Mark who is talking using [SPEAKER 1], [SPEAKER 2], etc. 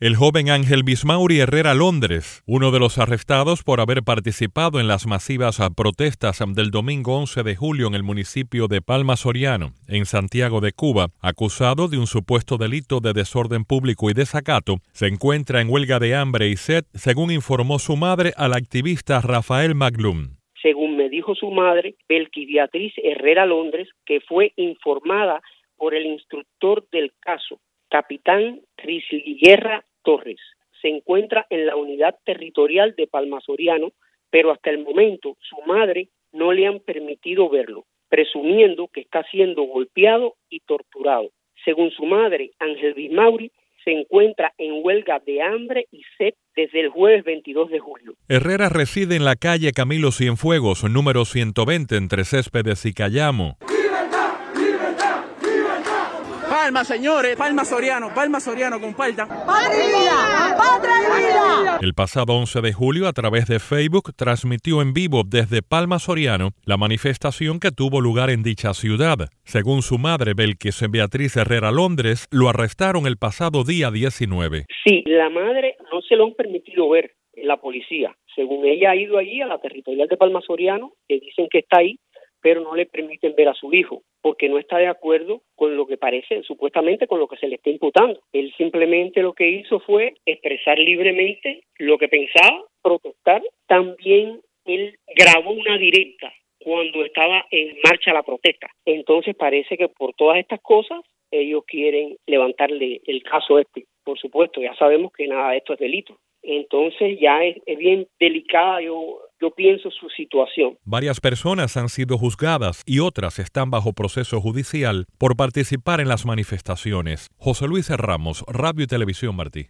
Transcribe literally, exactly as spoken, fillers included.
[SPEAKER 1] El joven Ángel Bismauri Herrera Londres, uno de los arrestados por haber participado en las masivas protestas del domingo once de julio en el municipio de Palma Soriano, en Santiago de Cuba, acusado de un supuesto delito de desorden público y desacato, se encuentra en huelga de hambre y sed, según informó su madre al activista Rafael Maglum.
[SPEAKER 2] Según me dijo su madre, Belkis Beatriz Herrera Londres, que fue informada por el instructor del caso, capitán Crisliguerra Torres, se encuentra en la unidad territorial de Palma Soriano, pero hasta el momento su madre no le han permitido verlo, presumiendo que está siendo golpeado y torturado. Según su madre, Ángel Bismauri se encuentra en huelga de hambre y sed desde el jueves veintidós de julio.
[SPEAKER 1] Herrera reside en la calle Camilo Cienfuegos, número ciento veinte, entre Céspedes y Cayamo.
[SPEAKER 3] Palma, señores, Palma Soriano, Palma Soriano, compartan.
[SPEAKER 4] ¡Patria y vida! ¡Patria y vida!
[SPEAKER 1] El pasado once de julio, a través de Facebook, transmitió en vivo desde Palma Soriano la manifestación que tuvo lugar en dicha ciudad. Según su madre, Belkis Beatriz Herrera Londres, lo arrestaron el pasado día diecinueve.
[SPEAKER 2] Sí, la madre no se lo han permitido ver en la policía. Según ella ha ido allí a la territorial de Palma Soriano, que dicen que está ahí, pero no le permiten ver a su hijo, porque no está de acuerdo con lo que parece, supuestamente con lo que se le está imputando. Él simplemente lo que hizo fue expresar libremente lo que pensaba, protestar. También él grabó una directa cuando estaba en marcha la protesta. Entonces parece que por todas estas cosas ellos quieren levantarle el caso este. Por supuesto, ya sabemos que nada de esto es delito. Entonces ya es, es bien delicada, yo, yo pienso, su situación.
[SPEAKER 1] Varias personas han sido juzgadas y otras están bajo proceso judicial por participar en las manifestaciones. José Luis Ramos, Radio y Televisión Martí.